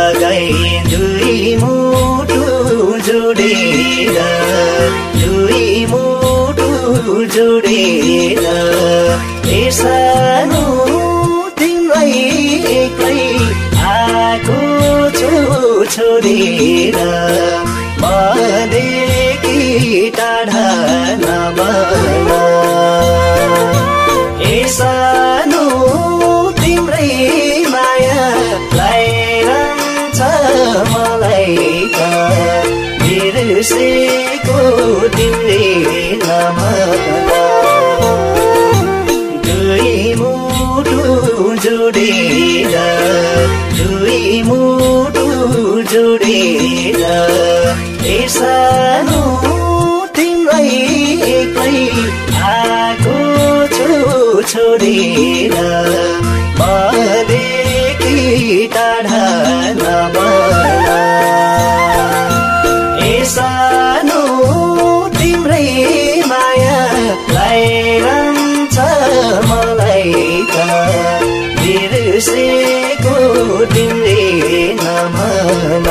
लगाई दुई मुटु जोडेर दुई मुटु जोडेर ए सानो तिमीलाई एक्लै आएको छु छोडेर मदेखि टाढा नभन ए सानो तिम्रै माया लाइरहन्छ मलाई त बिर्सेको तिमीले नभन दुई मुटु जोडेर दुई मुटु जोडेर ए सानो तिमीलाई एक्लै आएको छु छोडेर मदेखि टाढा नभन ए सानो तिम्रै माया लाइरहन्छ मलाई त बिर्सेको तिमीले नभन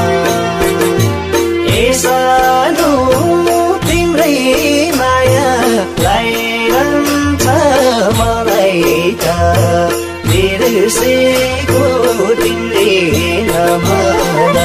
ए सानो तिम्रै माया लाइरहन्छ मलाई त बिर्सेको तिमीले नभन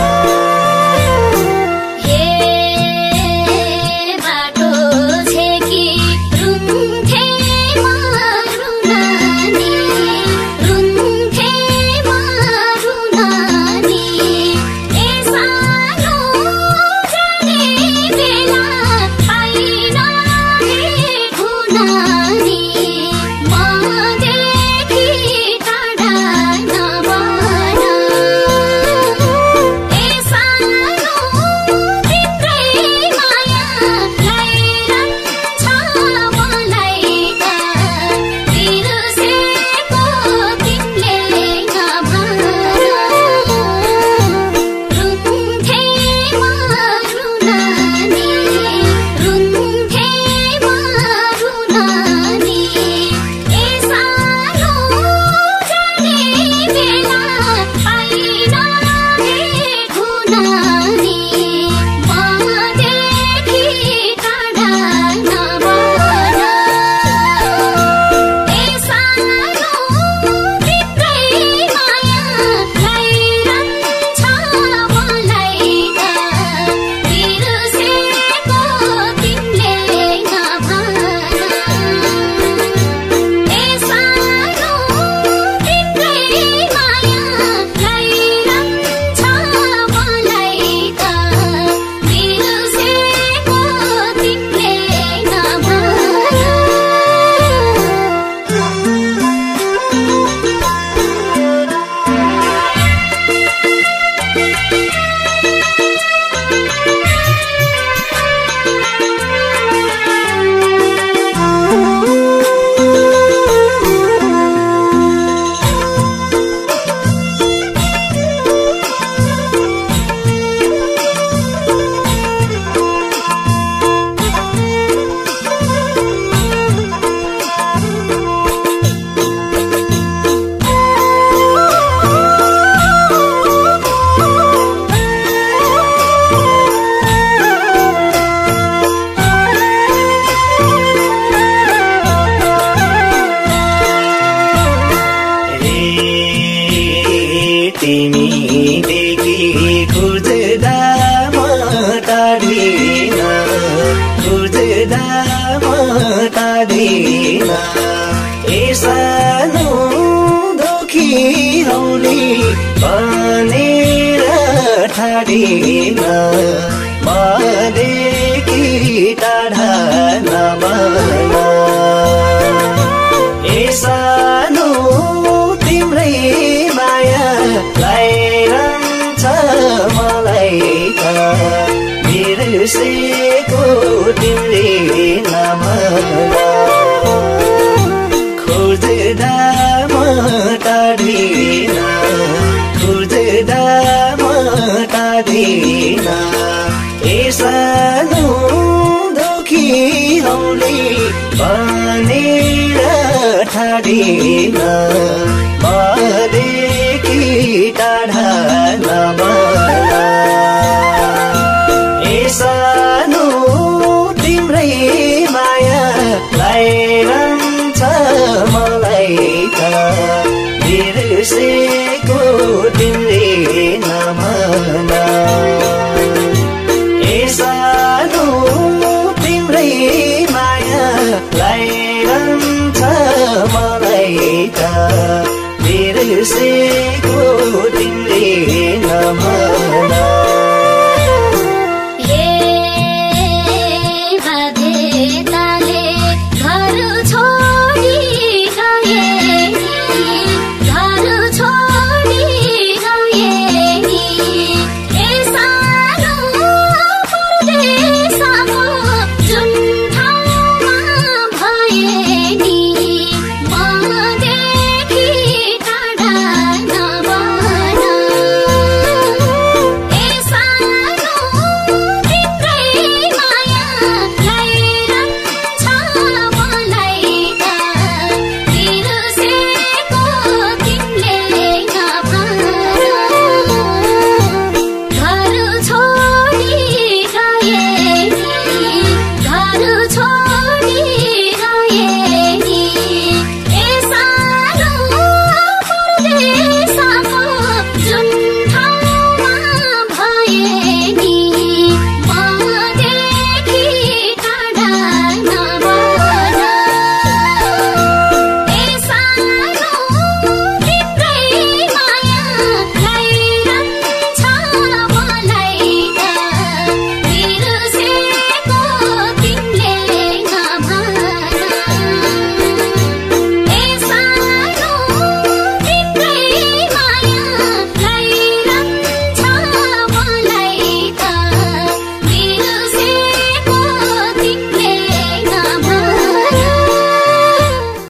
तिमीदेखि खोज्दा म टाढिन खोज्दा म टाढिन ए सानो दुखी हौली भनेर ठाडिन मदेखि टाढा नभन ए सानो तिम्रै माया लाइरहन्छ मलाई त बिर्सेको तिमीले नभन खोज्दा म टाढिन खोज्दा म टाढिन ए सानो दुखी हौली भनेर ठाडिन मदेखि टाढा सपना